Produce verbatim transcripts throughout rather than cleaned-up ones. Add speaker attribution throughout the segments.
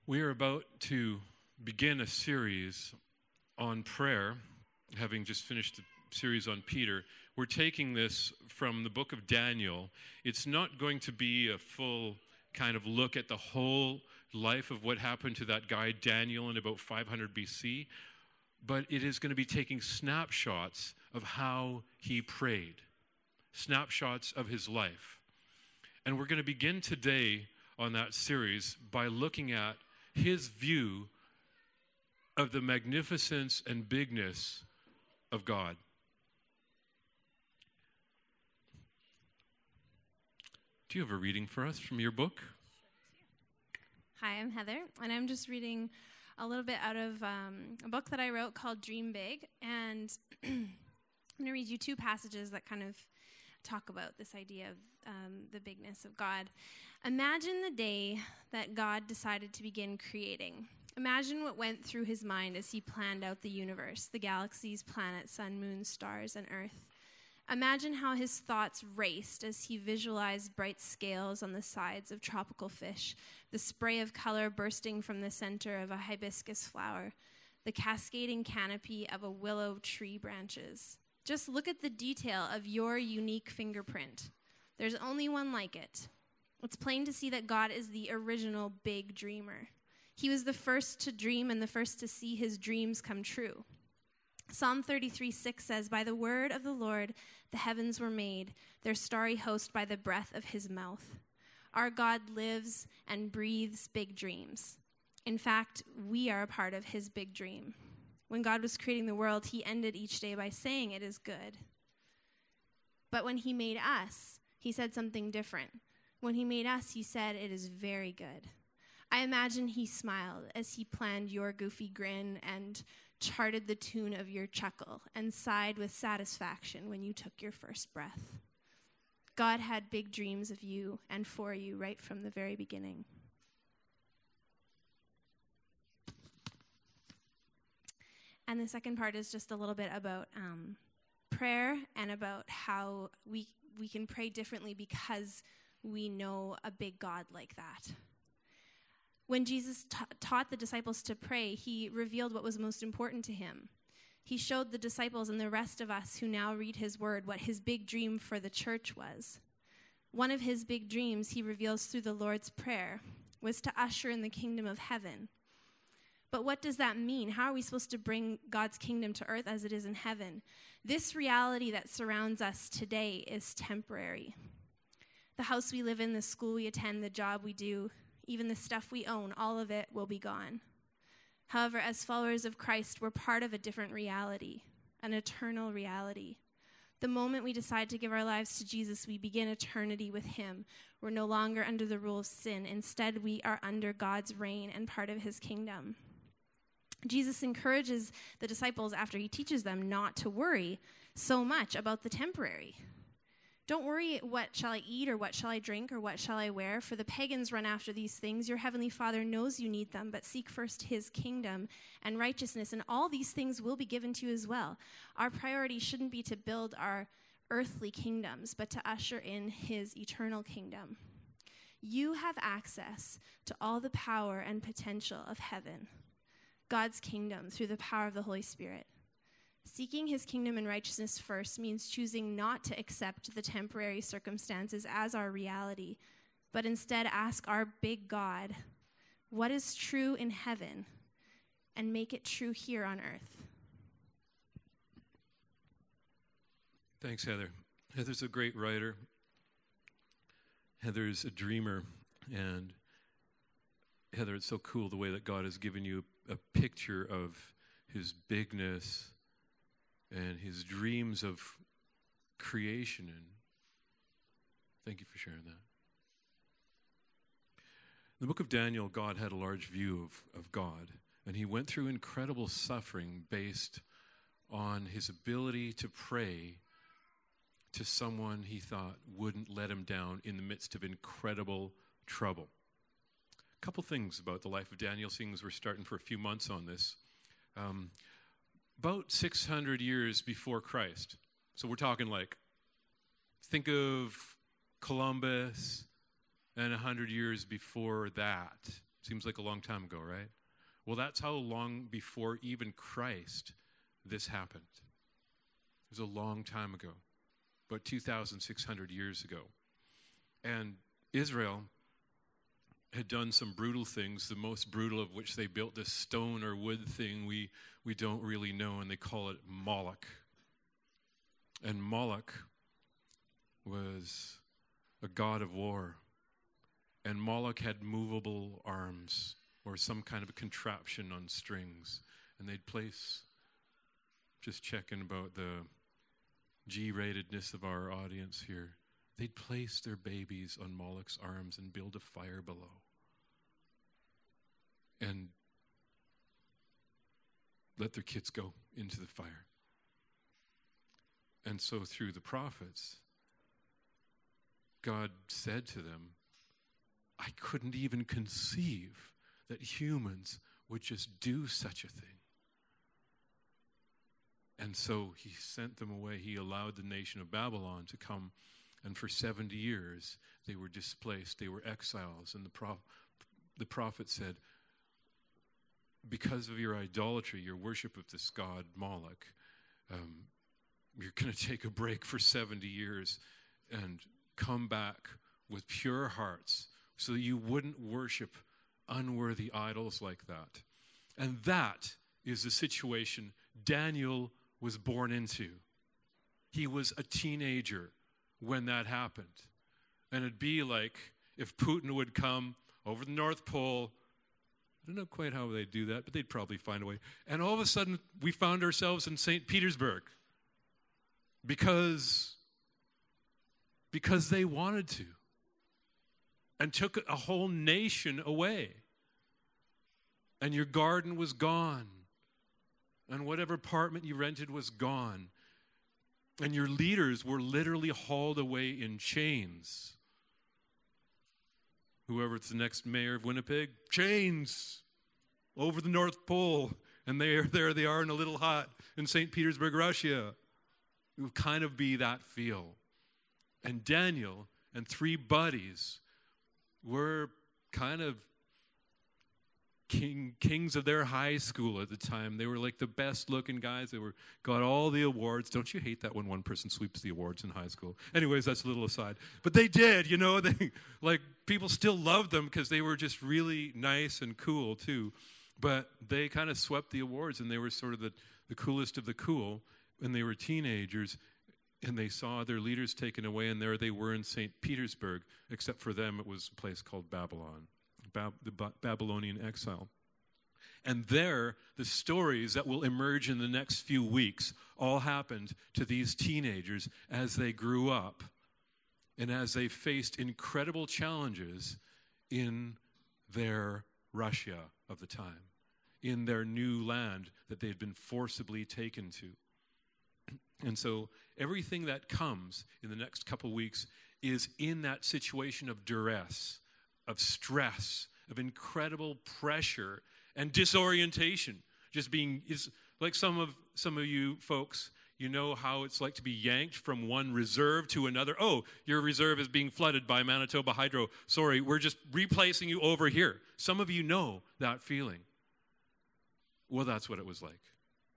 Speaker 1: We are about to begin a series on prayer, having just finished a series on Peter. We're taking this from the book of Daniel. It's not going to be a full kind of look at the whole life of what happened to that guy Daniel in about five hundred B C, but it is going to be taking snapshots of how he prayed, snapshots of his life. And we're going to begin today on that series by looking at his view of the magnificence and bigness of God. Do you have a reading for us from your book?
Speaker 2: Hi, I'm Heather, and I'm just reading a little bit out of um, a book that I wrote called Dream Big, and I'm going to read you two passages that kind of talk about this idea of um, the bigness of God. Imagine the day that God decided to begin creating. Imagine what went through his mind as he planned out the universe, the galaxies, planets, sun, moon, stars, and earth. Imagine how his thoughts raced as he visualized bright scales on the sides of tropical fish, the spray of color bursting from the center of a hibiscus flower, the cascading canopy of a willow tree branches. Just look at the detail of your unique fingerprint. There's only one like it. It's plain to see that God is the original big dreamer. He was the first to dream and the first to see his dreams come true. Psalm thirty-three six says, "By the word of the Lord the heavens were made, their starry host by the breath of his mouth." Our God lives and breathes big dreams. In fact, we are a part of his big dream. When God was creating the world, he ended each day by saying it is good. But when he made us, he said something different. When he made us, he said it is very good. I imagine he smiled as he planned your goofy grin and charted the tune of your chuckle and sighed with satisfaction when you took your first breath. God had big dreams of you and for you right from the very beginning. And the second part is just a little bit about um, prayer and about how we we can pray differently because we know a big God like that. When Jesus ta- taught the disciples to pray, he revealed what was most important to him. He showed the disciples and the rest of us who now read his word what his big dream for the church was. One of his big dreams he reveals through the Lord's Prayer was to usher in the kingdom of heaven. But what does that mean? How are we supposed to bring God's kingdom to earth as it is in heaven? This reality that surrounds us today is temporary. The house we live in, the school we attend, the job we do, even the stuff we own, all of it will be gone. However, as followers of Christ, we're part of a different reality, an eternal reality. The moment we decide to give our lives to Jesus, we begin eternity with him. We're no longer under the rule of sin. Instead, we are under God's reign and part of his kingdom. Jesus encourages the disciples after he teaches them not to worry so much about the temporary. Don't worry, what shall I eat, or what shall I drink, or what shall I wear? For the pagans run after these things. Your heavenly Father knows you need them, but seek first his kingdom and righteousness, and all these things will be given to you as well. Our priority shouldn't be to build our earthly kingdoms, but to usher in his eternal kingdom. You have access to all the power and potential of heaven, God's kingdom, through the power of the Holy Spirit. Seeking his kingdom and righteousness first means choosing not to accept the temporary circumstances as our reality, but instead ask our big God, what is true in heaven, and make it true here on earth.
Speaker 1: Thanks, Heather. Heather's a great writer. Heather's a dreamer, and Heather, it's so cool the way that God has given you a picture of his bigness and his dreams of creation. And thank you for sharing that. In the book of Daniel, God had a large view of, of God, and he went through incredible suffering based on his ability to pray to someone he thought wouldn't let him down in the midst of incredible trouble. A couple things about the life of Daniel, seeing as we're starting for a few months on this. Um, about six hundred years before Christ, so we're talking like, think of Columbus and one hundred years before that, Seems like a long time ago, right? Well, that's how long before even Christ this happened. It was a long time ago, about two thousand six hundred years ago. And Israel had done some brutal things, the most brutal of which they built this stone or wood thing we, we don't really know, and they call it Moloch. And Moloch was a god of war. And Moloch had movable arms or some kind of a contraption on strings. And they'd place, just checking about the G-ratedness of our audience here, they'd place their babies on Moloch's arms and build a fire below. And let their kids go into the fire. And so through the prophets, God said to them, I couldn't even conceive that humans would just do such a thing. And so he sent them away. He allowed the nation of Babylon to come, and for seventy years they were displaced. They were exiles. And the, pro- the prophet said, because of your idolatry, your worship of this god Moloch, um, you're going to take a break for seventy years and come back with pure hearts so that you wouldn't worship unworthy idols like that. And that is the situation Daniel was born into. He was a teenager when that happened. And it'd be like if Putin would come over the North Pole. I don't know quite how they'd do that, but they'd probably find a way. And all of a sudden, we found ourselves in Saint Petersburg because, because they wanted to and took a whole nation away. And your garden was gone. And whatever apartment you rented was gone. And your leaders were literally hauled away in chains. Whoever's the next mayor of Winnipeg, chains over the North Pole. And there, there they are in a little hut in Saint Petersburg, Russia. It would kind of be that feel. And Daniel and three buddies were kind of king, kings of their high school at the time. They were like the best looking guys. They were got all the awards. Don't you hate that when one person sweeps the awards in high school? Anyways, that's a little aside. But they did, you know, they like people still loved them because they were just really nice and cool too. But they kind of swept the awards, and they were sort of the, the coolest of the cool. And they were teenagers, and they saw their leaders taken away, and there they were in Saint Petersburg. Except for them, it was a place called Babylon. Bab- the ba- Babylonian exile. And there, the stories that will emerge in the next few weeks all happened to these teenagers as they grew up and as they faced incredible challenges in their Russia of the time, in their new land that they'd been forcibly taken to. And so everything that comes in the next couple weeks is in that situation of duress, of stress, of incredible pressure and disorientation. Just being, is like some of some of you folks, you know how it's like to be yanked from one reserve to another. Oh, your reserve is being flooded by Manitoba Hydro. Sorry, we're just replacing you over here. Some of you know that feeling. Well, that's what it was like.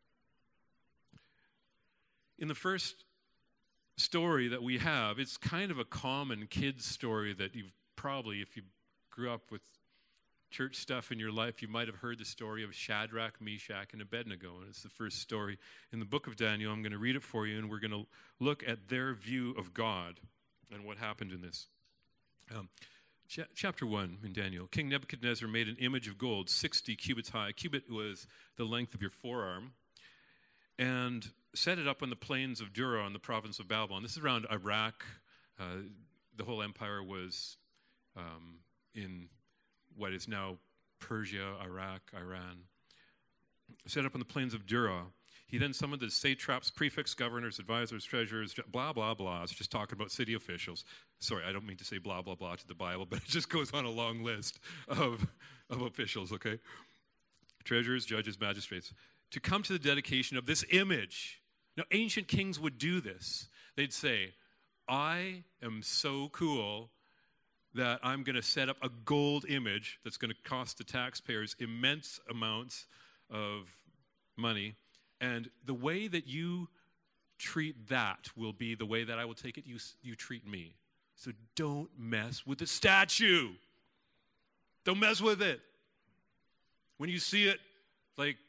Speaker 1: In the first story that we have, it's kind of a common kid's story that you've probably, if you grew up with church stuff in your life, you might have heard the story of Shadrach, Meshach, and Abednego. And it's the first story in the book of Daniel. I'm going to read it for you, and we're going to look at their view of God and what happened in this. Um, ch- chapter one in Daniel. King Nebuchadnezzar made an image of gold, sixty cubits high. A cubit was the length of your forearm. And set it up on the plains of Dura in the province of Babylon. This is around Iraq. Uh, the whole empire was um, in what is now Persia, Iraq, Iran. Set up on the plains of Dura. He then summoned the satraps, prefects, governors, advisors, treasurers, blah, blah, blah. It's just talking about city officials. Sorry, I don't mean to say blah, blah, blah to the Bible, but it just goes on a long list of, of officials, okay? Treasurers, judges, magistrates, to come to the dedication of this image. Now, ancient kings would do this. They'd say, I am so cool that I'm going to set up a gold image that's going to cost the taxpayers immense amounts of money. And the way that you treat that will be the way that I will take it you, you treat me. So don't mess with the statue. Don't mess with it. When you see it, like,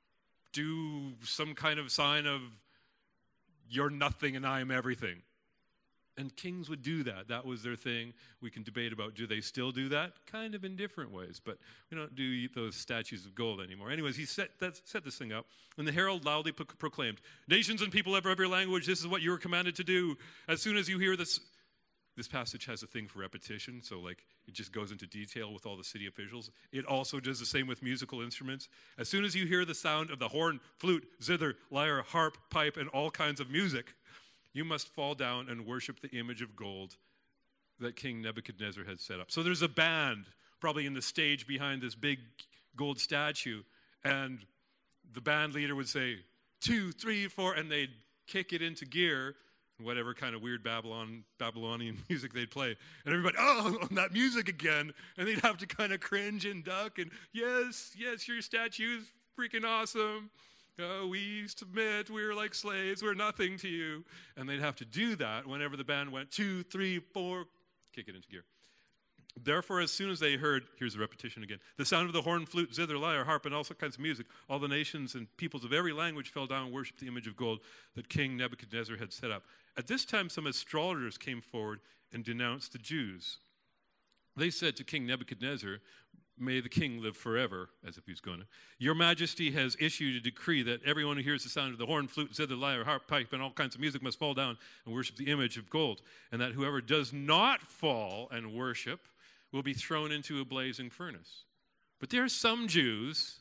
Speaker 1: do some kind of sign of you're nothing and I am everything. And kings would do that. That was their thing. We can debate about, do they still do that? Kind of in different ways, but we don't do those statues of gold anymore. Anyways, he set, that, set this thing up, and the herald loudly pro- proclaimed, nations and people of every language, this is what you are commanded to do. As soon as you hear this, this passage has a thing for repetition, so like it just goes into detail with all the city officials. It also does the same with musical instruments. As soon as you hear the sound of the horn, flute, zither, lyre, harp, pipe, and all kinds of music, you must fall down and worship the image of gold that King Nebuchadnezzar had set up. So there's a band probably in the stage behind this big gold statue, and the band leader would say, two, three, four, and they'd kick it into gear, whatever kind of weird Babylon, Babylonian music they'd play. And everybody, oh, that music again. And they'd have to kind of cringe and duck, and yes, yes, your statue is freaking awesome. Oh, we submit, we're like slaves, we're nothing to you. And they'd have to do that whenever the band went two, three, four, kick it into gear. Therefore, as soon as they heard, here's the repetition again, the sound of the horn, flute, zither, lyre, harp, and all kinds of music, all the nations and peoples of every language fell down and worshipped the image of gold that King Nebuchadnezzar had set up. At this time, some astrologers came forward and denounced the Jews. They said to King Nebuchadnezzar, may the king live forever, as if he was going to. Your majesty has issued a decree that everyone who hears the sound of the horn, flute, zither, lyre, harp, pipe, and all kinds of music must fall down and worship the image of gold, and that whoever does not fall and worship will be thrown into a blazing furnace. But there are some Jews,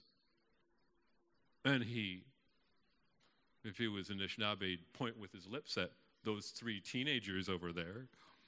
Speaker 1: and he, if he was Anishinaabe, he'd point with his lips at those three teenagers over there,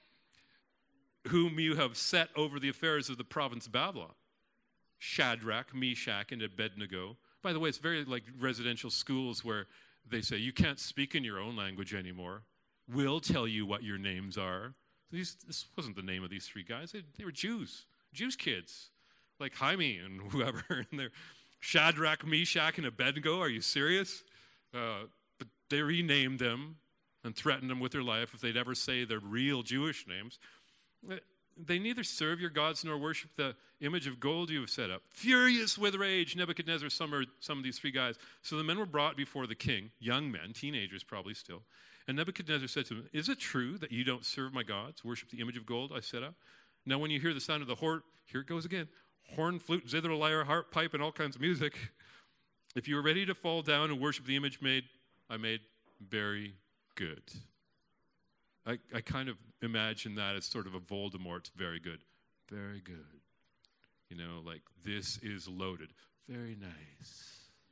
Speaker 1: whom you have set over the affairs of the province of Babylon. Shadrach, Meshach, and Abednego. By the way, it's very like residential schools where they say, you can't speak in your own language anymore. We'll tell you what your names are. These, this wasn't the name of these three guys. They, they were Jews, Jews kids, like Jaime and whoever. And they're Shadrach, Meshach, and Abednego. Are you serious? Uh, but they renamed them and threatened them with their life if they'd ever say their real Jewish names. They neither serve your gods nor worship the image of gold you have set up. Furious with rage, Nebuchadnezzar summoned some of these three guys. So the men were brought before the king, young men, teenagers probably still. And Nebuchadnezzar said to them, is it true that you don't serve my gods, worship the image of gold I set up? Now when you hear the sound of the horn, here it goes again, horn, flute, zither, lyre, harp, pipe, and all kinds of music, if you are ready to fall down and worship the image made, I made, very good. I, I kind of imagine that as sort of a Voldemort, very good, very good. You know, like, this is loaded, very nice.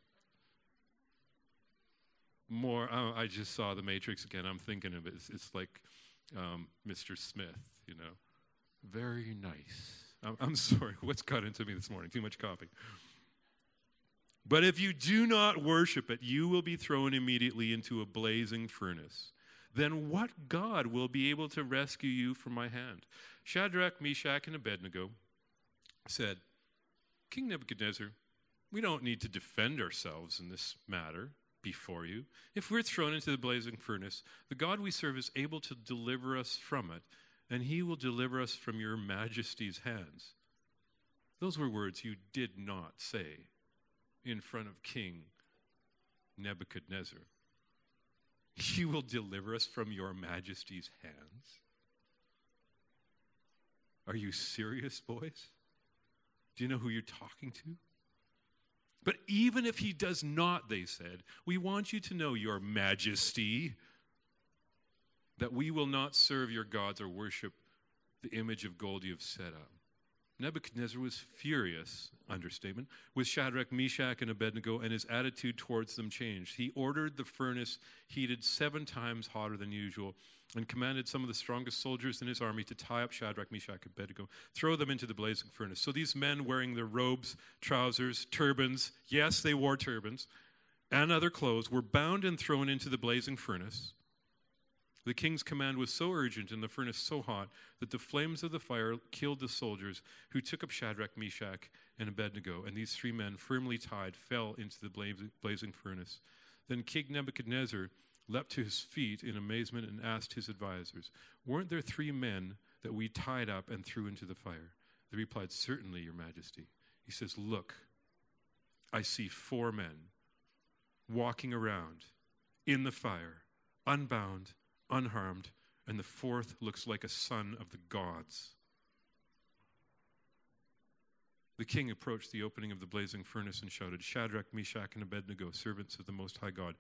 Speaker 1: More, oh, I just saw The Matrix again. I'm thinking of it. It's, it's like um, Mister Smith, you know, very nice. I'm, I'm sorry, what's got into me this morning? Too much coffee. But if you do not worship it, you will be thrown immediately into a blazing furnace. Then what God will be able to rescue you from my hand? Shadrach, Meshach, and Abednego said, King Nebuchadnezzar, we don't need to defend ourselves in this matter before you. If we're thrown into the blazing furnace, the God we serve is able to deliver us from it, and he will deliver us from your majesty's hands. Those were words you did not say in front of King Nebuchadnezzar. He will deliver us from your majesty's hands. Are you serious, boys? Do you know who you're talking to? But even if he does not, they said, we want you to know, your majesty, that we will not serve your gods or worship the image of gold you have set up. Nebuchadnezzar was furious, understatement, with Shadrach, Meshach, and Abednego, and his attitude towards them changed. He ordered the furnace heated seven times hotter than usual and commanded some of the strongest soldiers in his army to tie up Shadrach, Meshach, and Abednego, throw them into the blazing furnace. So these men, wearing their robes, trousers, turbans, yes, they wore turbans, and other clothes, were bound and thrown into the blazing furnace. The king's command was so urgent and the furnace so hot that the flames of the fire killed the soldiers who took up Shadrach, Meshach, and Abednego. And these three men, firmly tied, fell into the blazing furnace. Then King Nebuchadnezzar leapt to his feet in amazement and asked his advisors, "Weren't there three men that we tied up and threw into the fire?" They replied, "Certainly, your majesty." He says, "Look, I see four men walking around in the fire, unbound, unharmed, and the fourth looks like a son of the gods." The king approached the opening of the blazing furnace and shouted, "Shadrach, Meshach, and Abednego, servants of the Most High God,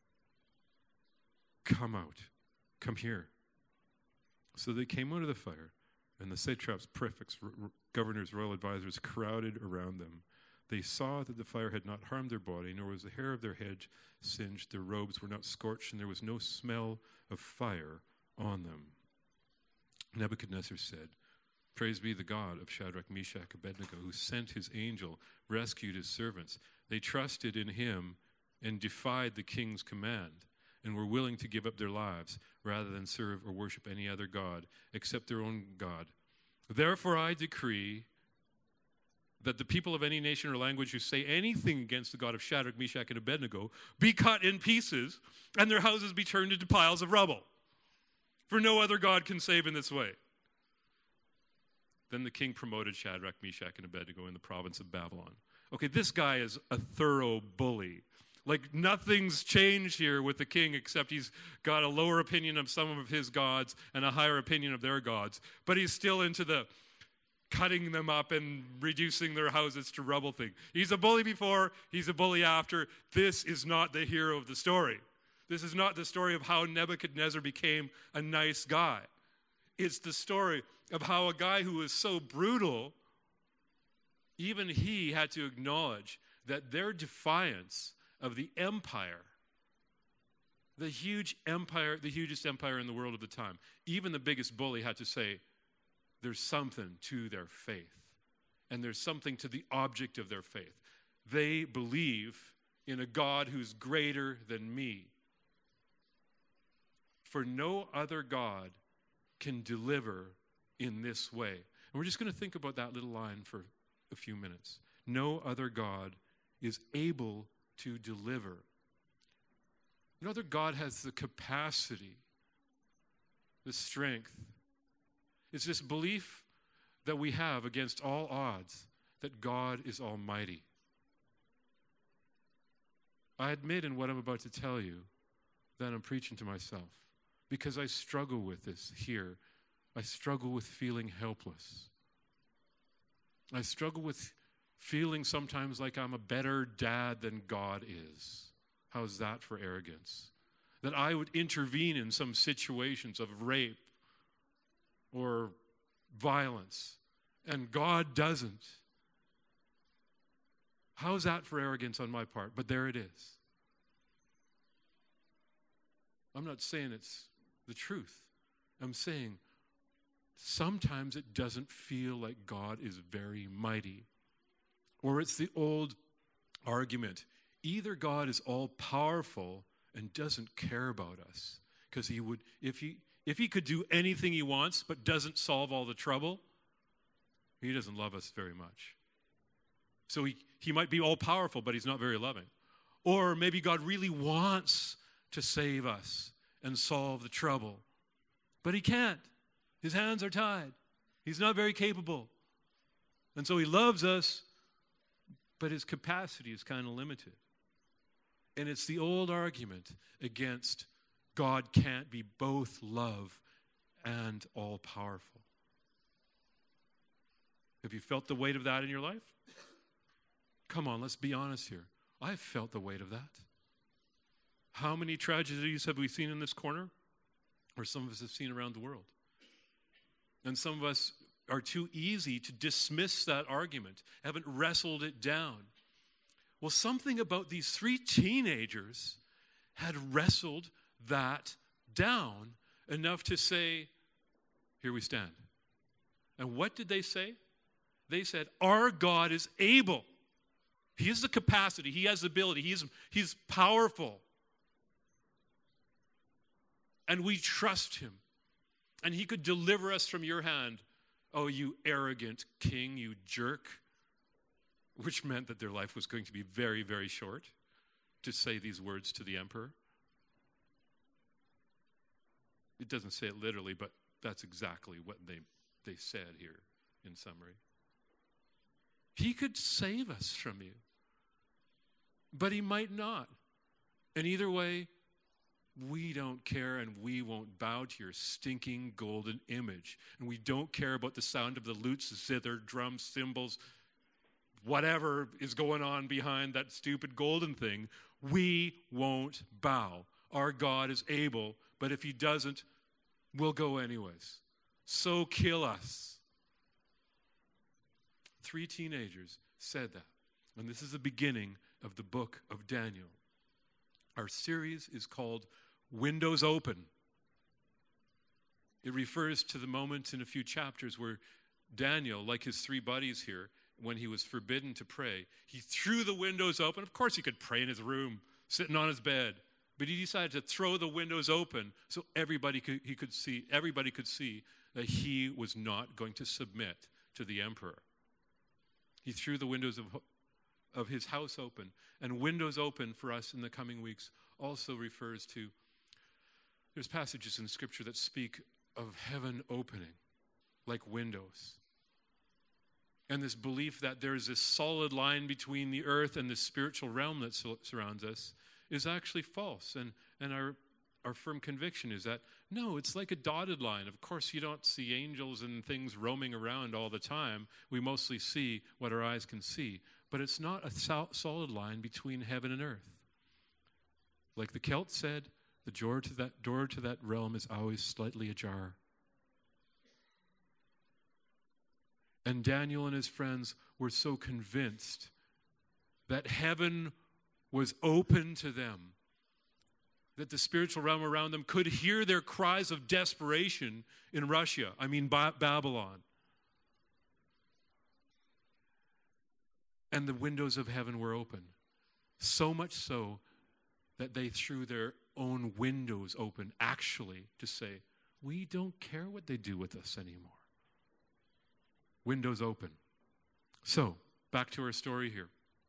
Speaker 1: come out, come here." So they came out of the fire, and the satraps, prefects, r- r- governors, royal advisors crowded around them. They saw that the fire had not harmed their body, nor was the hair of their head singed. Their robes were not scorched, and there was no smell of fire on them. Nebuchadnezzar said, "Praise be the God of Shadrach, Meshach, Abednego, who sent his angel, rescued his servants. They trusted in him and defied the king's command, and were willing to give up their lives rather than serve or worship any other god except their own God. Therefore I decree that the people of any nation or language who say anything against the God of Shadrach, Meshach, and Abednego be cut in pieces, and their houses be turned into piles of rubble. For no other God can save in this way." Then the king promoted Shadrach, Meshach, and Abednego in the province of Babylon. Okay, this guy is a thorough bully. Like, nothing's changed here with the king except he's got a lower opinion of some of his gods and a higher opinion of their gods. But he's still into the cutting them up and reducing their houses to rubble thing. He's a bully before, he's a bully after. This is not the hero of the story. This is not the story of how Nebuchadnezzar became a nice guy. It's the story of how a guy who was so brutal, even he had to acknowledge that their defiance of the empire, the huge empire, the hugest empire in the world at the time, even the biggest bully had to say, there's something to their faith, and there's something to the object of their faith. They believe in a God who's greater than me. For no other God can deliver in this way. And we're just going to think about that little line for a few minutes. No other God is able to deliver. No other God has the capacity, the strength. It's this belief that we have against all odds that God is almighty. I admit in what I'm about to tell you that I'm preaching to myself because I struggle with this here. I struggle with feeling helpless. I struggle with feeling sometimes like I'm a better dad than God is. How's that for arrogance? That I would intervene in some situations of rape or violence, and God doesn't. How's that for arrogance on my part? But there it is. I'm not saying it's the truth. I'm saying sometimes it doesn't feel like God is very mighty. Or it's the old argument. Either God is all-powerful and doesn't care about us, because he would, if he if he could do anything he wants but doesn't solve all the trouble, he doesn't love us very much. So he, he might be all-powerful, but he's not very loving. Or maybe God really wants to save us and solve the trouble, but he can't. His hands are tied. He's not very capable. And so he loves us, but his capacity is kind of limited. And it's the old argument against God can't be both love and all-powerful. Have you felt the weight of that in your life? Come on, let's be honest here. I've felt the weight of that. How many tragedies have we seen in this corner? Or some of us have seen around the world. And some of us are too easy to dismiss that argument, haven't wrestled it down. Well, something about these three teenagers had wrestled that down enough to say, here we stand. And what did they say? They said, our God is able. He has the capacity. He has the ability. He is, he's powerful. and we trust him. And he could deliver us from your hand. Oh, you arrogant king, you jerk. Which meant that their life was going to be very, very short to say these words to the emperor. It doesn't say it literally, but that's exactly what they, they said here in summary. He could save us from you, but he might not. And either way, we don't care, and we won't bow to your stinking golden image. And we don't care about the sound of the lutes, zither, drums, cymbals, whatever is going on behind that stupid golden thing. We won't bow. Our God is able, but if he doesn't, we'll go anyways. So kill us. Three teenagers said that. And this is the beginning of the book of Daniel. Our series is called Windows Open. It refers to the moment in a few chapters where Daniel, like his three buddies here, when he was forbidden to pray, he threw the windows open. Of course he could pray in his room, sitting on his bed, but he decided to throw the windows open so everybody could, he could see, everybody could see that he was not going to submit to the emperor. He threw the windows of, of his house open. And windows open for us in the coming weeks also refers to, there's passages in Scripture that speak of heaven opening like windows. And this belief that there's this solid line between the earth and the spiritual realm that su- surrounds us is actually false. And, and our, our firm conviction is that, no, it's like a dotted line. Of course, you don't see angels and things roaming around all the time. We mostly see what our eyes can see. But it's not a sol- solid line between heaven and earth. Like the Celts said, the door to that, door to that realm is always slightly ajar. And Daniel and his friends were so convinced that heaven was open to them, that the spiritual realm around them could hear their cries of desperation in Russia, I mean ba- Babylon. And the windows of heaven were open, so much so that they threw their own windows open, actually, to say, we don't care what they do with us anymore. Windows open. So, back to our story here.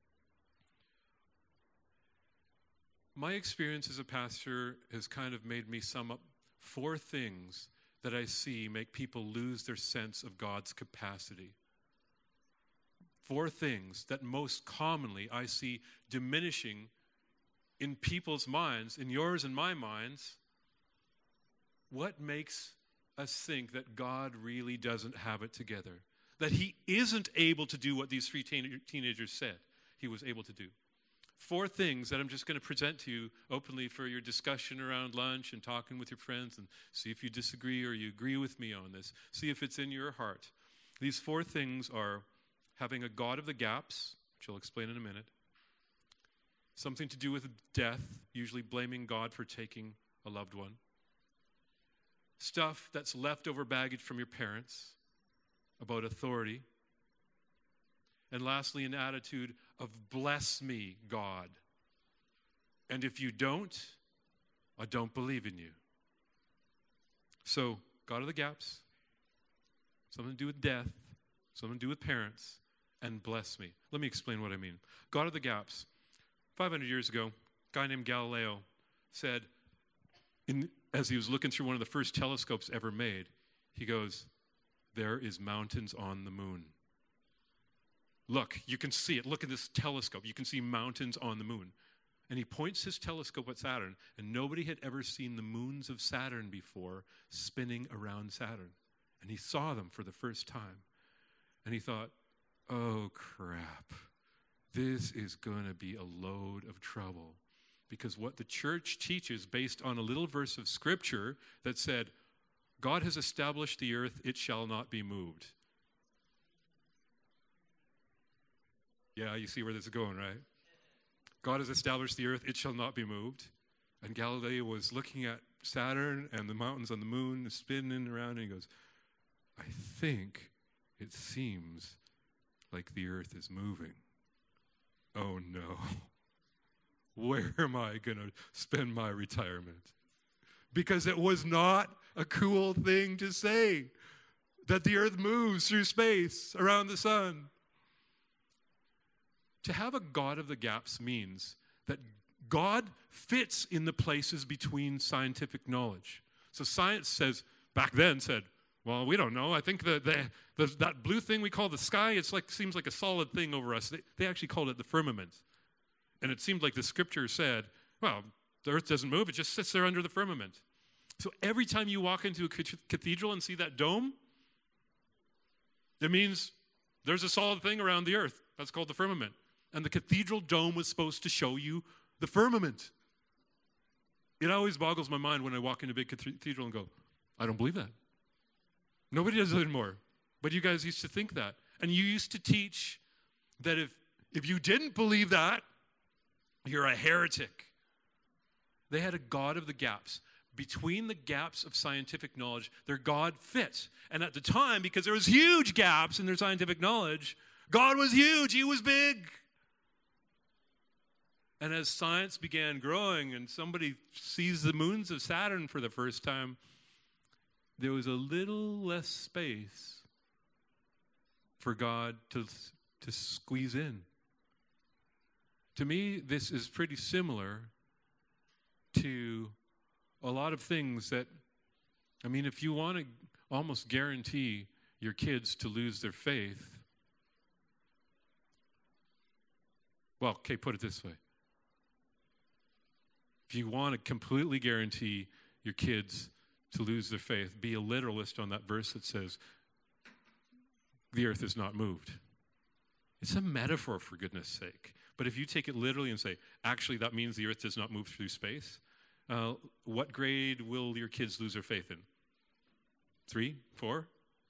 Speaker 1: My experience as a pastor has kind of made me sum up four things that I see make people lose their sense of God's capacity. Four things that most commonly I see diminishing in people's minds, in yours and my minds. What makes us think that God really doesn't have it together? That he isn't able to do what these three teen- teenagers said he was able to do. Four things that I'm just going to present to you openly for your discussion around lunch and talking with your friends, and see if you disagree or you agree with me on this. See if it's in your heart. These four things are having a God of the gaps, which I'll explain in a minute. Something to do with death, usually blaming God for taking a loved one. Stuff that's leftover baggage from your parents about authority. And lastly, an attitude of bless me, God. And if you don't, I don't believe in you. So, God of the gaps, something to do with death, something to do with parents, and bless me. Let me explain what I mean. God of the gaps. five hundred years ago, a guy named Galileo said, in, as he was looking through one of the first telescopes ever made, he goes, there is mountains on the moon. Look, you can see it. Look at this telescope. You can see mountains on the moon. And he points his telescope at Saturn, and nobody had ever seen the moons of Saturn before spinning around Saturn. And he saw them for the first time. And he thought, oh, crap. This is going to be a load of trouble. Because what the church teaches, based on a little verse of Scripture that said, God has established the earth, it shall not be moved. Yeah, you see where this is going, right? God has established the earth, it shall not be moved. And Galileo was looking at Saturn and the mountains on the moon spinning around, and he goes, I think it seems like the earth is moving. Oh no. Where am I going to spend my retirement? because it was not a cool thing to say, that the earth moves through space around the sun. To have a God of the gaps means that God fits in the places between scientific knowledge. So science says, back then said, well, we don't know. I think the, the, the, that blue thing we call the sky, it's like seems like a solid thing over us. They, they actually called it the firmament. And it seemed like the scripture said, well, the earth doesn't move. It just sits there under the firmament. So every time you walk into a cathedral and see that dome, it means there's a solid thing around the earth. That's called the firmament. And the cathedral dome was supposed to show you the firmament. It always boggles my mind when I walk into a big cathedral and go, I don't believe that. Nobody does it anymore. But you guys used to think that. And you used to teach that if, if you didn't believe that, you're a heretic. They had a God of the gaps. Between the gaps of scientific knowledge, their God fit. And at the time, because there was huge gaps in their scientific knowledge, God was huge. He was big. And as science began growing and somebody sees the moons of Saturn for the first time, there was a little less space for God to, to squeeze in. To me, this is pretty similar to a lot of things that, I mean, if you want to almost guarantee your kids to lose their faith, well, okay, put it this way. If you want to completely guarantee your kids to lose their faith, be a literalist on that verse that says, the earth is not moved. It's a metaphor, for goodness sake. But if you take it literally and say, actually, that means the earth does not move through space, uh, what grade will your kids lose their faith in? Three? Four?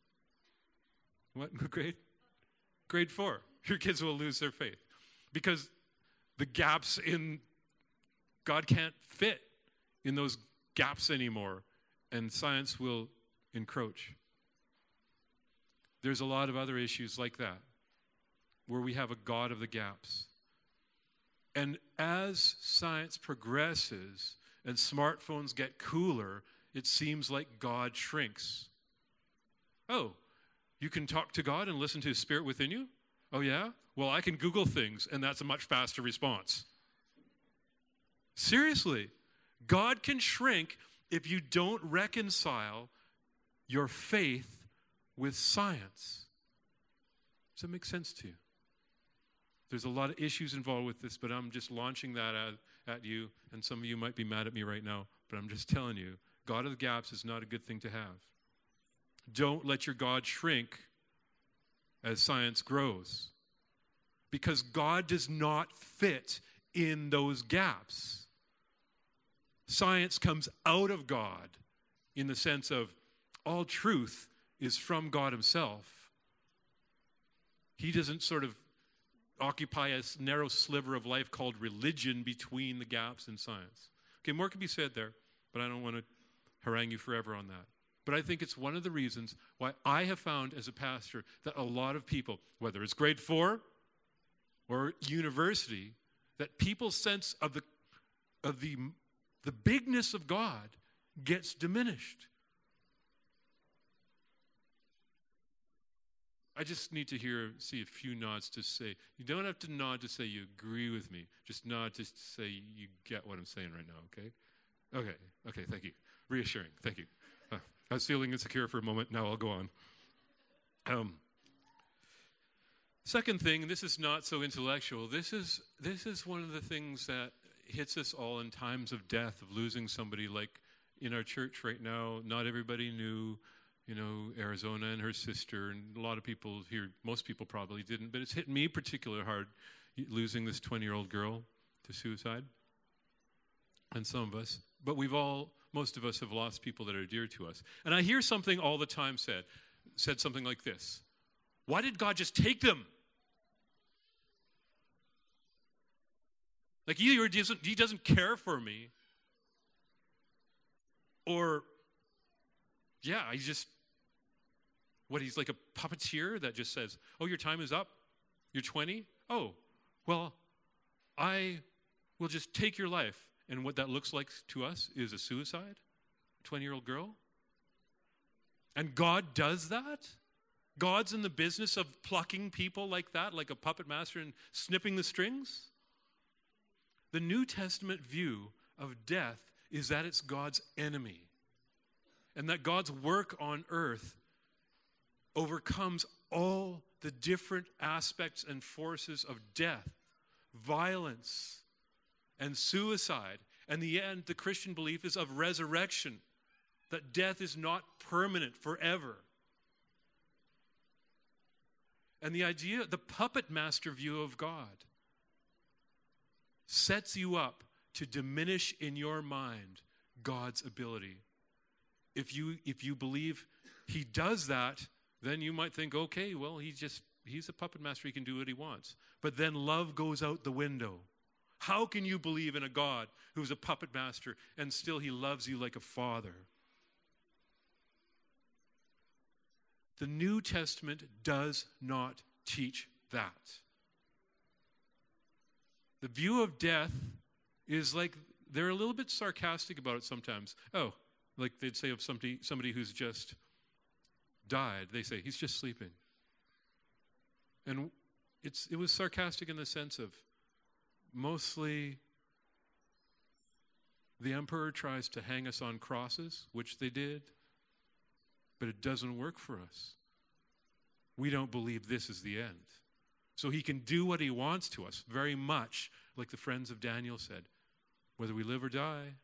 Speaker 1: What grade? Grade four. Your kids will lose their faith. Because the gaps in God can't fit in those gaps anymore, and science will encroach. There's a lot of other issues like that, where we have a God of the gaps. And as science progresses and smartphones get cooler, it seems like God shrinks. Oh, you can talk to God and listen to His Spirit within you? Oh, yeah? Well, I can Google things, and that's a much faster response. Seriously, God can shrink if you don't reconcile your faith with science. Does that make sense to you? There's a lot of issues involved with this, but I'm just launching that at, at you, and some of you might be mad at me right now, but I'm just telling you, God of the gaps is not a good thing to have. Don't let your God shrink as science grows, because God does not fit in those gaps. Science comes out of God in the sense of all truth is from God Himself. He doesn't sort of occupy a narrow sliver of life called religion between the gaps in science. Okay, more can be said there, but I don't want to harangue you forever on that. But I think it's one of the reasons why I have found as a pastor that a lot of people, whether it's grade four or university, that people's sense of the of the the bigness of God gets diminished. I just need to hear, see a few nods to say, you don't have to nod to say you agree with me. Just nod to say you get what I'm saying right now, okay? Okay, okay, thank you. Reassuring, thank you. Uh, I was feeling insecure for a moment, now I'll go on. Um, second thing, and this is not so intellectual, this is this is one of the things that hits us all in times of death, of losing somebody. Like in our church right now, not everybody knew, you know, Arizona and her sister, and a lot of people here, most people probably didn't, but it's hit me particularly hard, losing this twenty-year-old girl to suicide, and some of us. But we've all, most of us have lost people that are dear to us. And I hear something all the time said, said something like this: why did God just take them? Like either he doesn't, he doesn't care for me, or, yeah, he just, what, he's like a puppeteer that just says, oh, your time is up? You're twenty? Oh, well, I will just take your life. And what that looks like to us is a suicide? twenty-year-old girl? And God does that? God's in the business of plucking people like that, like a puppet master, and snipping the strings? The New Testament view of death is that it's God's enemy, and that God's work on earth overcomes all the different aspects and forces of death, violence, and suicide. And the end, the Christian belief is of resurrection, that death is not permanent forever. And the idea, the puppet master view of God, sets you up to diminish in your mind God's ability. If you if you believe he does that, then you might think, okay, well, he just he's a puppet master, he can do what he wants. But then love goes out the window. How can you believe in a God who's a puppet master and still he loves you like a father? The New Testament does not teach that. The view of death is like, they're a little bit sarcastic about it sometimes. Oh, like they'd say of somebody, somebody who's just died, they say, he's just sleeping. And it's it was sarcastic in the sense of, mostly the emperor tries to hang us on crosses, which they did, but it doesn't work for us. We don't believe this is the end. So he can do what he wants to us, very much like the friends of Daniel said. Whether we live or die,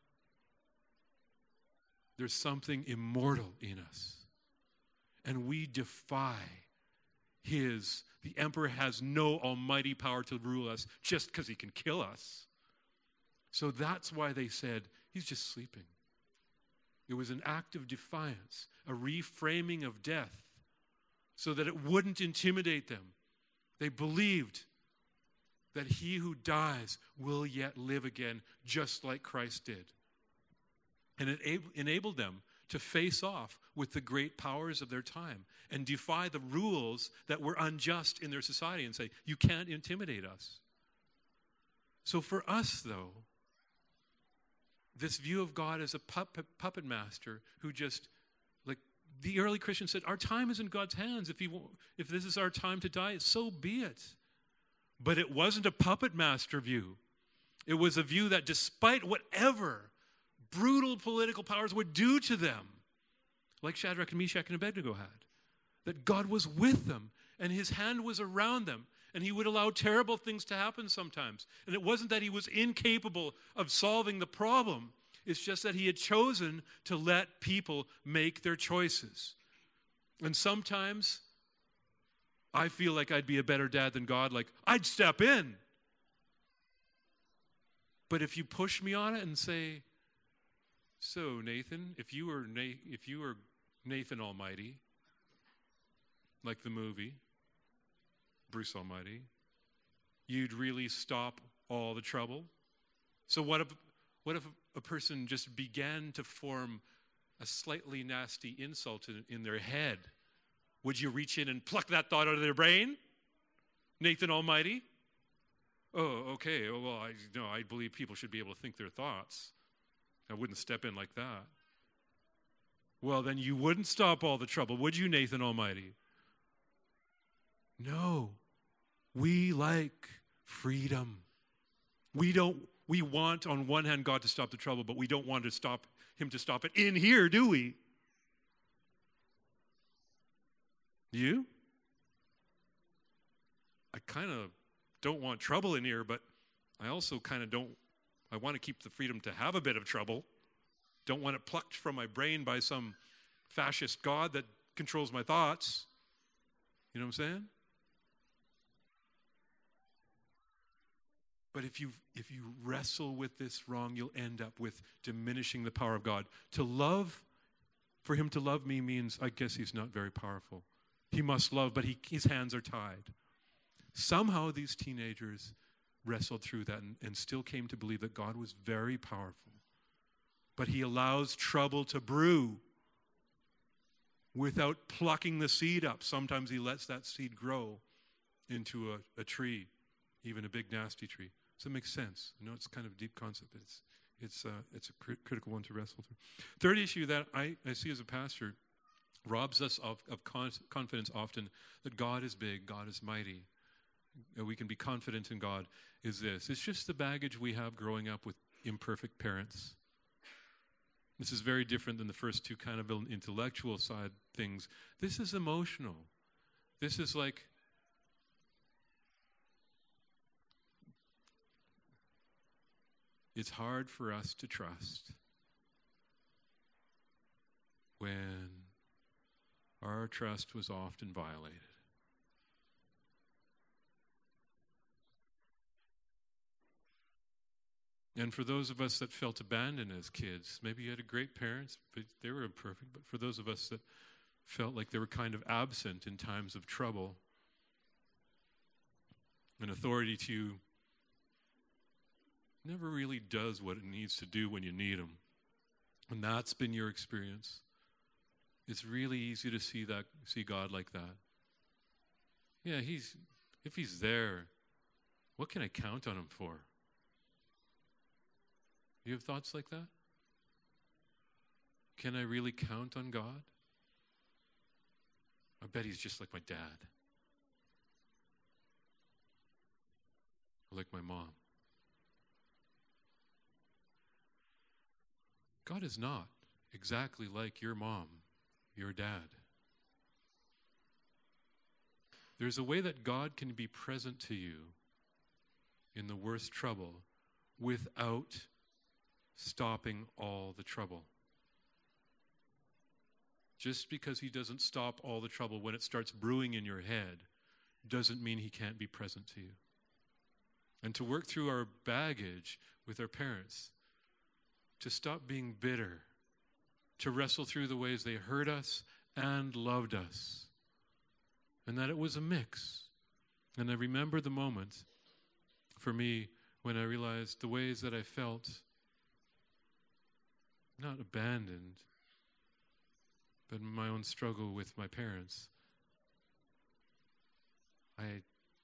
Speaker 1: there's something immortal in us. And we defy his. The emperor has no almighty power to rule us just because he can kill us. So that's why they said, he's just sleeping. It was an act of defiance, a reframing of death, so that it wouldn't intimidate them. They believed that he who dies will yet live again, just like Christ did. And it enabled them to face off with the great powers of their time and defy the rules that were unjust in their society and say, you can't intimidate us. So for us, though, this view of God as a puppet, puppet master who just, like the early Christians said, our time is in God's hands. If, he, if this is our time to die, so be it. But it wasn't a puppet master view. It was a view that despite whatever brutal political powers would do to them, like Shadrach and Meshach and Abednego had, that God was with them and his hand was around them and he would allow terrible things to happen sometimes. And it wasn't that he was incapable of solving the problem. It's just that he had chosen to let people make their choices. And sometimes I feel like I'd be a better dad than God, like I'd step in. But if you push me on it and say, so Nathan, if you were Na- if you were Nathan Almighty, like the movie, Bruce Almighty, you'd really stop all the trouble? So what if, what if a person just began to form a slightly nasty insult in, in their head? Would you reach in and pluck that thought out of their brain? Nathan Almighty? Oh, okay. Oh, well, I, no, I believe people should be able to think their thoughts. I wouldn't step in like that. Well, then you wouldn't stop all the trouble, would you, Nathan Almighty? No. We like freedom. We don't, we want, on one hand, God to stop the trouble, but we don't want to stop him to stop it in here, do we? You? I kind of don't want trouble in here, but I also kind of don't, I want to keep the freedom to have a bit of trouble. Don't want it plucked from my brain by some fascist God that controls my thoughts. You know what I'm saying? But if you if you wrestle with this wrong, you'll end up with diminishing the power of God. To love, for him to love me means, I guess he's not very powerful. He must love, but he, his hands are tied. Somehow these teenagers wrestled through that and, and still came to believe that God was very powerful. But he allows trouble to brew without plucking the seed up. Sometimes he lets that seed grow into a, a tree, even a big nasty tree. Does that make sense? I know it's kind of a deep concept, but it's, It's, uh, it's a cr- critical one to wrestle through. Third issue that I, I see as a pastor robs us of, of con- confidence often that God is big, God is mighty. Uh, we can be confident in God is this. It's just the baggage we have growing up with imperfect parents. This is very different than the first two kind of intellectual side things. This is emotional. This is like it's hard for us to trust when our trust was often violated. And for those of us that felt abandoned as kids, maybe you had a great parents, but they were imperfect. But for those of us that felt like they were kind of absent in times of trouble, an authority to you never really does what it needs to do when you need them. And that's been your experience. It's really easy to see that, see God like that. Yeah, he's if he's there, what can I count on him for? You have thoughts like that? Can I really count on God? I bet he's just like my dad. Or like my mom. God is not exactly like your mom, your dad. There's a way that God can be present to you in the worst trouble without stopping all the trouble. Just because he doesn't stop all the trouble when it starts brewing in your head doesn't mean he can't be present to you. And to work through our baggage with our parents, to stop being bitter, to wrestle through the ways they hurt us and loved us, and that it was a mix. And I remember the moment for me when I realized the ways that I felt not abandoned, but in my own struggle with my parents. I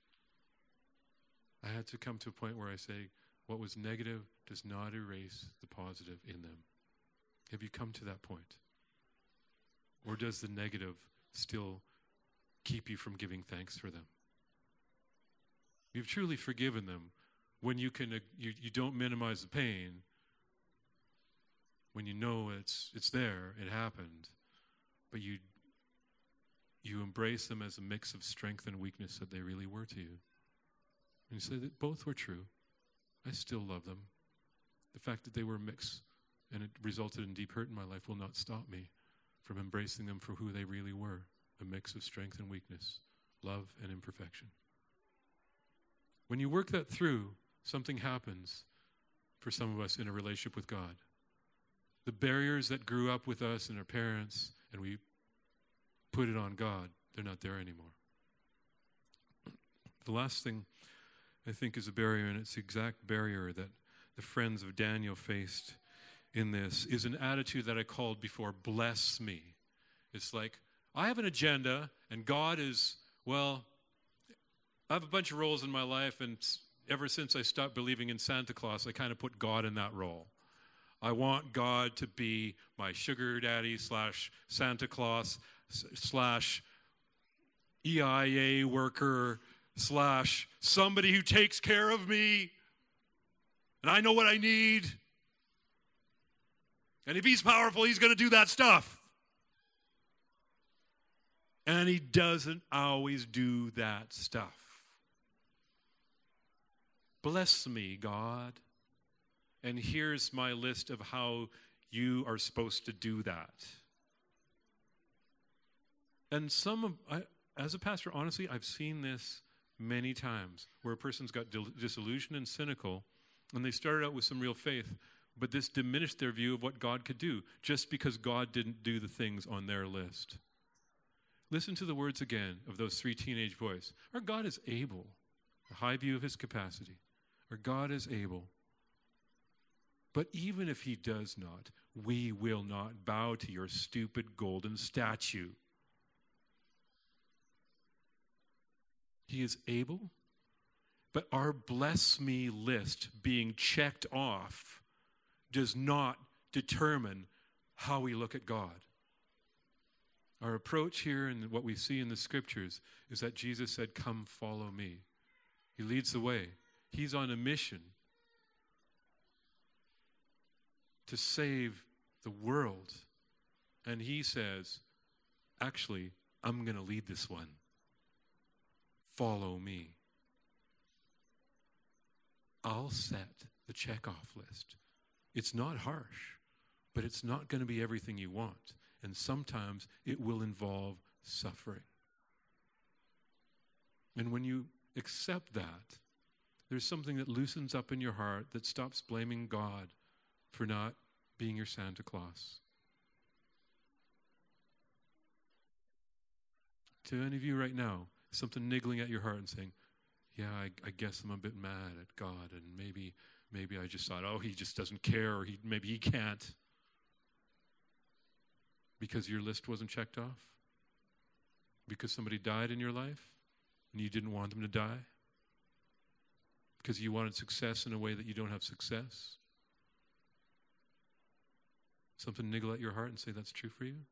Speaker 1: I had to come to a point where I say, what was negative does not erase the positive in them. Have you come to that point? Or does the negative still keep you from giving thanks for them? You've truly forgiven them when you can, uh, you, you don't minimize the pain, when you know it's it's there, it happened, but you you embrace them as a mix of strength and weakness that they really were to you. And you say that both were true. I still love them. The fact that they were a mix and it resulted in deep hurt in my life will not stop me from embracing them for who they really were, a mix of strength and weakness, love and imperfection. When you work that through, something happens for some of us in a relationship with God. The barriers that grew up with us and our parents, and we put it on God, they're not there anymore. The last thing I think is a barrier, and it's the exact barrier that the friends of Daniel faced in this, is an attitude that I called before, bless me. It's like, I have an agenda, and God is, well, I have a bunch of roles in my life, and ever since I stopped believing in Santa Claus, I kind of put God in that role. I want God to be my sugar daddy slash Santa Claus slash E I A worker slash somebody who takes care of me, and I know what I need. And if he's powerful, he's going to do that stuff. And he doesn't always do that stuff. Bless me, God. And here's my list of how you are supposed to do that. And some of, I, as a pastor, honestly, I've seen this many times where a person's got disillusioned and cynical, and they started out with some real faith, but this diminished their view of what God could do just because God didn't do the things on their list. Listen to the words again of those three teenage boys. Our God is able, a high view of his capacity. Our God is able. But even if he does not, we will not bow to your stupid golden statue. He is able, but our bless me list being checked off does not determine how we look at God. Our approach here and what we see in the scriptures is that Jesus said, "Come, follow me." He leads the way. He's on a mission to save the world. And he says, actually, I'm going to lead this one. Follow me. I'll set the checkoff list. It's not harsh, but it's not going to be everything you want. And sometimes it will involve suffering. And when you accept that, there's something that loosens up in your heart that stops blaming God for not being your Santa Claus. To any of you right now, something niggling at your heart and saying, yeah, I, I guess I'm a bit mad at God, and maybe maybe I just thought, oh, he just doesn't care, or he maybe he can't. Because your list wasn't checked off? Because somebody died in your life and you didn't want them to die? Because you wanted success in a way that you don't have success? Something niggle at your heart and say that's true for you?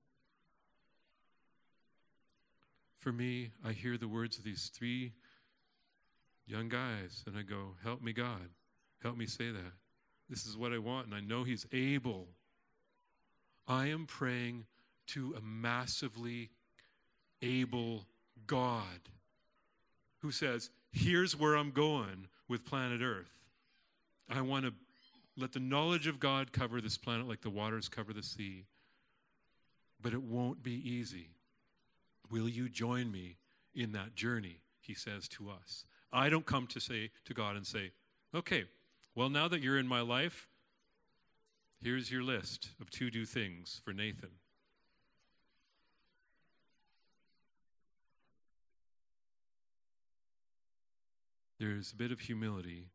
Speaker 1: For me, I hear the words of these three young guys and I go, help me, God. Help me say that. This is what I want, and I know he's able. I am praying to a massively able God who says, here's where I'm going with planet Earth. I want to let the knowledge of God cover this planet like the waters cover the sea. But it won't be easy. Will you join me in that journey, he says to us. I don't come to say to God and say, okay, well, now that you're in my life, here's your list of to-do things for Nathan. There's a bit of humility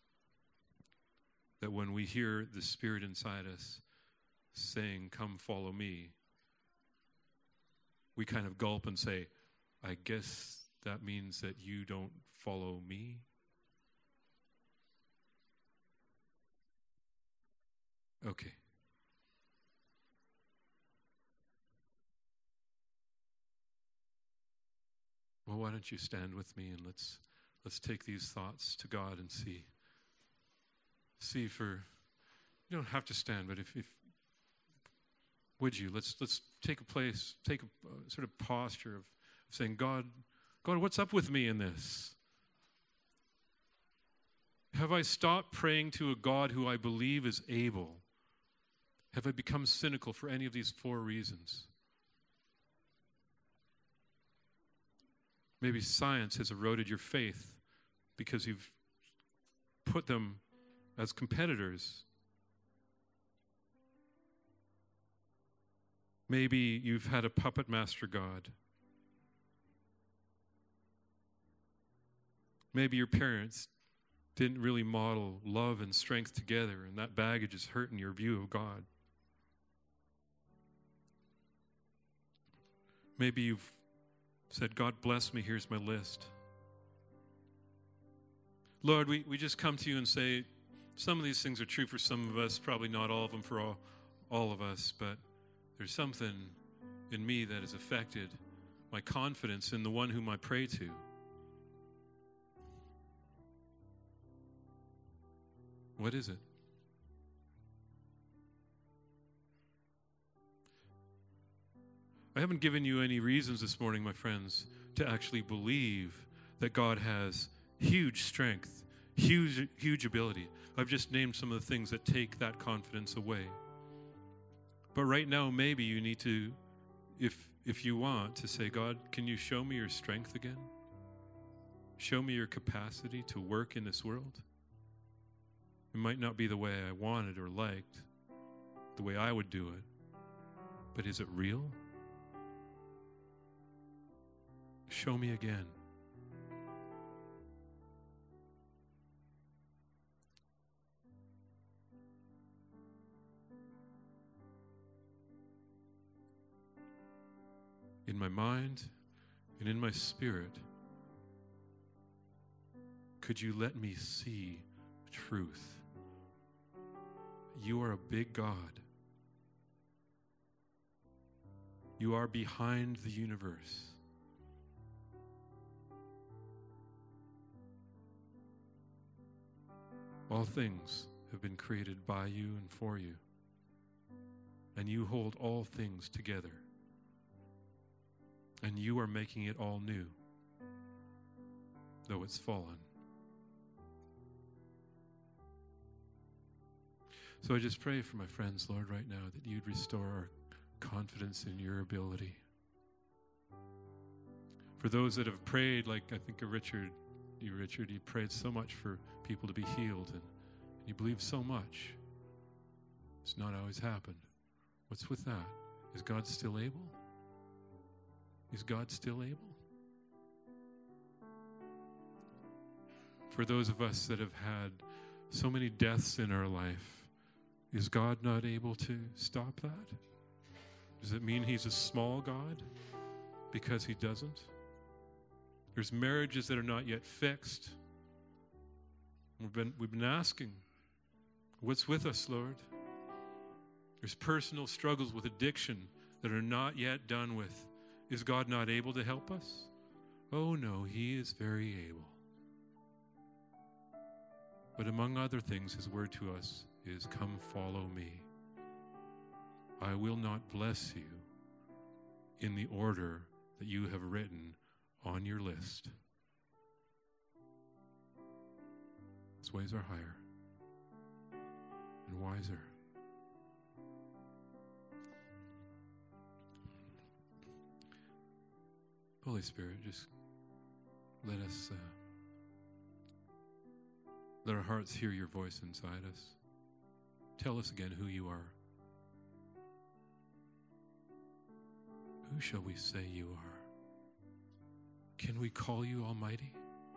Speaker 1: that when we hear the Spirit inside us saying, come follow me, we kind of gulp and say, I guess that means that you don't follow me? Okay. Well, why don't you stand with me and let's let's take these thoughts to God and see. See for, you don't have to stand, but if, if would you, let's let's take a place, take a uh, sort of posture of, of saying, God, God, what's up with me in this? Have I stopped praying to a God who I believe is able? Have I become cynical for any of these four reasons? Maybe science has eroded your faith because you've put them as competitors. Maybe you've had a puppet master God. Maybe your parents didn't really model love and strength together, and that baggage is hurting your view of God. Maybe you've said, God bless me, here's my list. Lord, we, we just come to you and say, some of these things are true for some of us, probably not all of them for all, all of us, but there's something in me that has affected my confidence in the one whom I pray to. What is it? I haven't given you any reasons this morning, my friends, to actually believe that God has huge strength, huge, huge ability. I've just named some of the things that take that confidence away. But right now, maybe you need to, if if you want, to say, God, can you show me your strength again? Show me your capacity to work in this world. It might not be the way I wanted or liked, the way I would do it, but is it real? Show me again. In my mind and in my spirit, could you let me see truth? you are a big God. You are behind the universe. All things have been created by you and for you. And you hold all things together. And you are making it all new, though it's fallen. So I just pray for my friends, Lord, right now, that you'd restore our confidence in your ability. For those that have prayed, like I think of Richard, you Richard, you prayed so much for people to be healed, and you believe so much. It's not always happened. What's with that? Is God still able? Is God still able? For those of us that have had so many deaths in our life, is God not able to stop that? Does it mean he's a small God because he doesn't? There's marriages that are not yet fixed. We've been, we've been asking, what's with us, Lord? There's personal struggles with addiction that are not yet done with. Is God not able to help us? Oh no, he is very able. But among other things, his word to us is, come follow me. I will not bless you in the order that you have written on your list. His ways are higher and wiser. Holy Spirit, just let us, uh, let our hearts hear your voice inside us. Tell us again who you are. Who shall we say you are? Can we call you Almighty?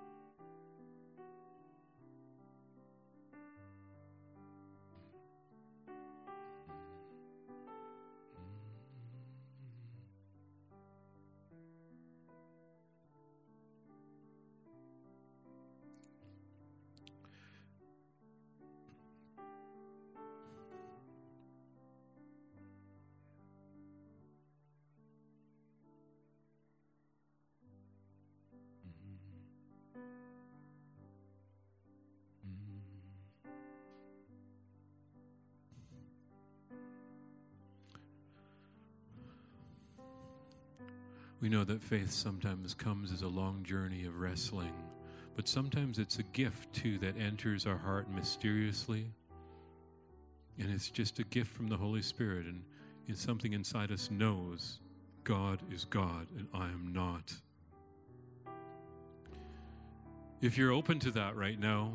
Speaker 1: We know that faith sometimes comes as a long journey of wrestling, but sometimes it's a gift too that enters our heart mysteriously, and it's just a gift from the Holy Spirit, and it's something inside us knows God is God and I am not. If you're open to that right now,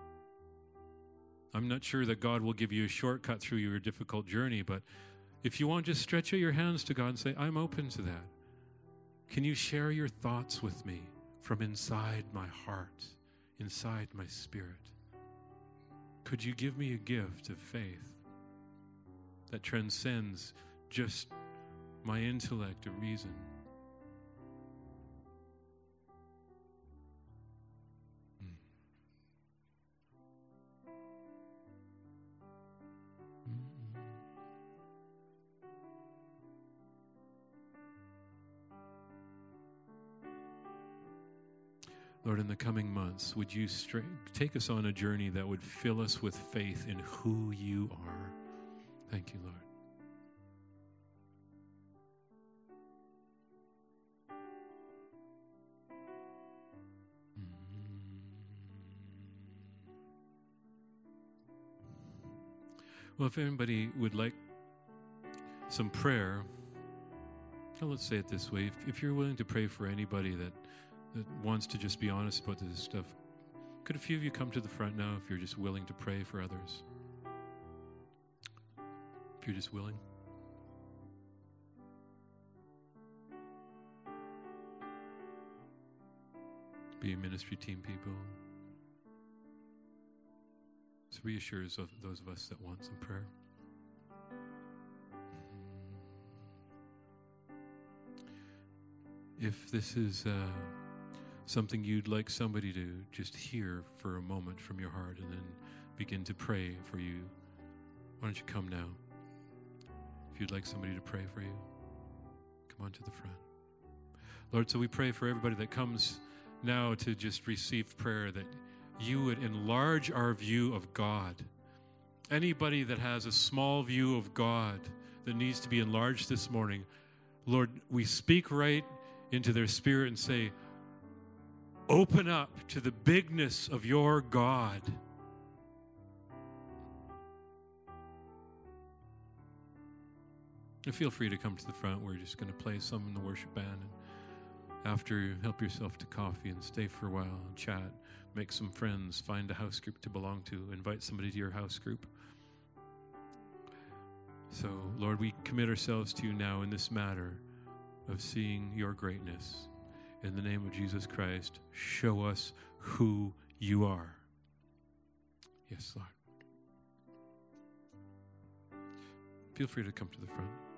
Speaker 1: I'm not sure that God will give you a shortcut through your difficult journey, but if you want, just stretch out your hands to God and say, I'm open to that. Can you share your thoughts with me from inside my heart, inside my spirit? Could you give me a gift of faith that transcends just my intellect or reason? Lord, in the coming months, would you stra- take us on a journey that would fill us with faith in who you are? Thank you, Lord. Well, if anybody would like some prayer, well, let's say it this way. If, if you're willing to pray for anybody that that wants to just be honest about this stuff, could a few of you come to the front now if you're just willing to pray for others? If you're just willing. Be ministry team people. This reassures of those of us that want some prayer. If this is uh, something you'd like somebody to just hear for a moment from your heart and then begin to pray for you, Why don't you come now? If you'd like somebody to pray for you, come on to the front. Lord, so we pray for everybody that comes now to just receive prayer, that you would enlarge our view of God. Anybody that has a small view of God that needs to be enlarged this morning, Lord, we speak right into their spirit and say, open up to the bigness of your God. And feel free to come to the front. We're just going to play some in the worship band. And after, help yourself to coffee and stay for a while and chat. Make some friends. Find a house group to belong to. Invite somebody to your house group. So, Lord, we commit ourselves to you now in this matter of seeing your greatness. In the name of Jesus Christ, show us who you are. Yes, Lord. Feel free to come to the front.